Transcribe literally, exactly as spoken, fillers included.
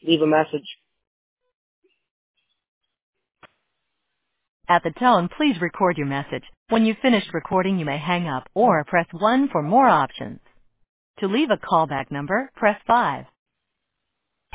leave a message. At the tone, please record your message. When you've finished recording, you may hang up or press one for more options. To leave a callback number, press five.